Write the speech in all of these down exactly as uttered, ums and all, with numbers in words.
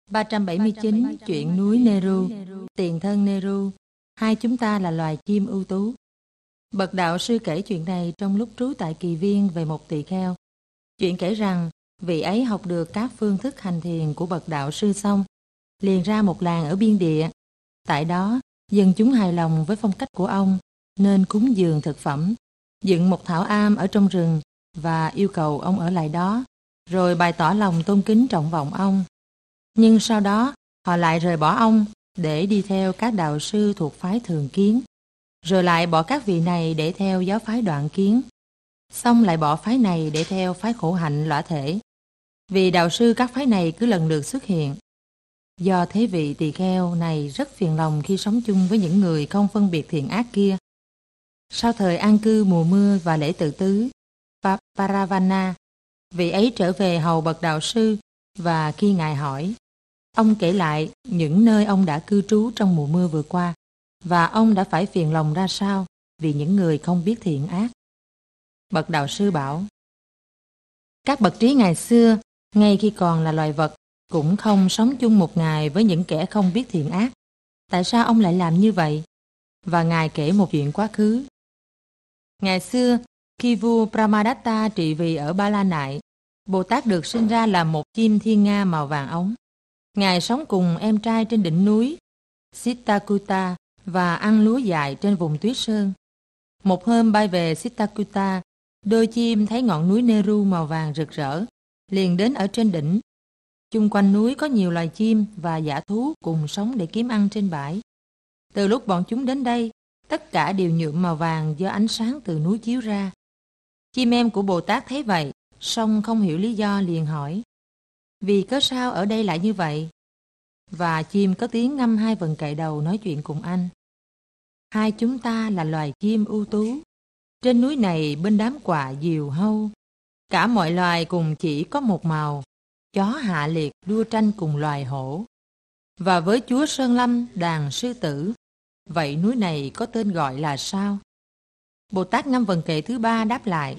ba trăm bảy mươi chín. Chuyện núi Neru. Tiền thân Neru. Hai chúng ta là loài chim ưu tú. Bậc đạo sư kể chuyện này trong lúc trú tại Kỳ Viên về một tỳ kheo. Chuyện kể rằng vị ấy học được các phương thức hành thiền của bậc đạo sư xong, liền ra một làng ở biên địa. Tại đó, dân chúng hài lòng với phong cách của ông, nên cúng dường thực phẩm, dựng một thảo am ở trong rừng và yêu cầu ông ở lại đó, rồi bày tỏ lòng tôn kính trọng vọng ông. Nhưng sau đó, họ lại rời bỏ ông để đi theo các đạo sư thuộc phái Thường Kiến, rồi lại bỏ các vị này để theo giáo phái Đoạn Kiến, xong lại bỏ phái này để theo phái Khổ Hạnh Lõa Thể, vì đạo sư các phái này cứ lần lượt xuất hiện. Do thế vị tỳ kheo này rất phiền lòng khi sống chung với những người không phân biệt thiện ác kia. Sau thời an cư mùa mưa và lễ tự tứ Paravana, vị ấy trở về hầu bậc đạo sư, và khi ngài hỏi, ông kể lại những nơi ông đã cư trú trong mùa mưa vừa qua, và ông đã phải phiền lòng ra sao vì những người không biết thiện ác. Bậc đạo sư bảo, các bậc trí ngày xưa, ngay khi còn là loài vật, cũng không sống chung một ngày với những kẻ không biết thiện ác. Tại sao ông lại làm như vậy? Và ngài kể một chuyện quá khứ. Ngày xưa, khi vua Brahmadatta trị vì ở Ba La Nại, Bồ Tát được sinh ra là một chim thiên nga màu vàng ống. Ngài sống cùng em trai trên đỉnh núi Sittakuta và ăn lúa dại trên vùng tuyết sơn. Một hôm bay về Sittakuta, đôi chim thấy ngọn núi Neru màu vàng rực rỡ, liền đến ở trên đỉnh. Chung quanh núi có nhiều loài chim và dã thú cùng sống để kiếm ăn trên bãi. Từ lúc bọn chúng đến đây, tất cả đều nhuộm màu vàng do ánh sáng từ núi chiếu ra. Chim em của Bồ Tát thấy vậy, song không hiểu lý do, liền hỏi, vì cớ sao ở đây lại như vậy? Và chim có tiếng ngâm hai vần cậy đầu nói chuyện cùng anh. Hai chúng ta là loài chim ưu tú. Trên núi này bên đám quạ diều hâu, cả mọi loài cùng chỉ có một màu. Chó hạ liệt đua tranh cùng loài hổ. Và với chúa Sơn Lâm đàn sư tử, vậy núi này có tên gọi là sao? Bồ Tát ngâm vần kệ thứ ba đáp lại,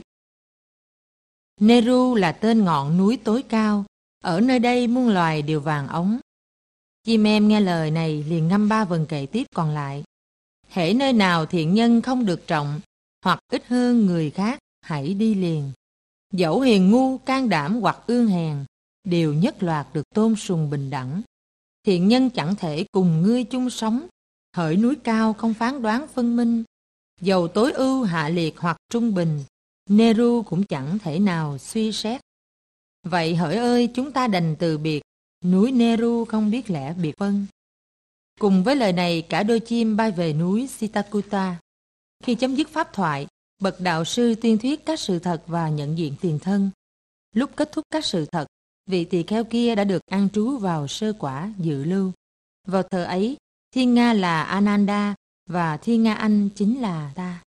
Neru là tên ngọn núi tối cao, ở nơi đây muôn loài đều vàng ống. Chim em nghe lời này liền ngâm ba vần kệ tiếp còn lại. Hễ nơi nào thiện nhân không được trọng, hoặc ít hơn người khác, hãy đi liền. Dẫu hiền ngu, can đảm hoặc ương hèn, đều nhất loạt được tôn sùng bình đẳng. Thiện nhân chẳng thể cùng ngươi chung sống, hỡi núi cao không phán đoán phân minh. Dầu tối ưu hạ liệt hoặc trung bình, Neru cũng chẳng thể nào suy xét. Vậy hỡi ơi, chúng ta đành từ biệt, núi Neru không biết lẽ biệt phân. Cùng với lời này, cả đôi chim bay về núi Sittakuta. Khi chấm dứt pháp thoại, bậc đạo sư tuyên thuyết các sự thật và nhận diện tiền thân. Lúc kết thúc các sự thật, vị tỳ kheo kia đã được an trú vào sơ quả dự lưu. Vào thời ấy, thiên nga là Ananda và thiên nga anh chính là ta.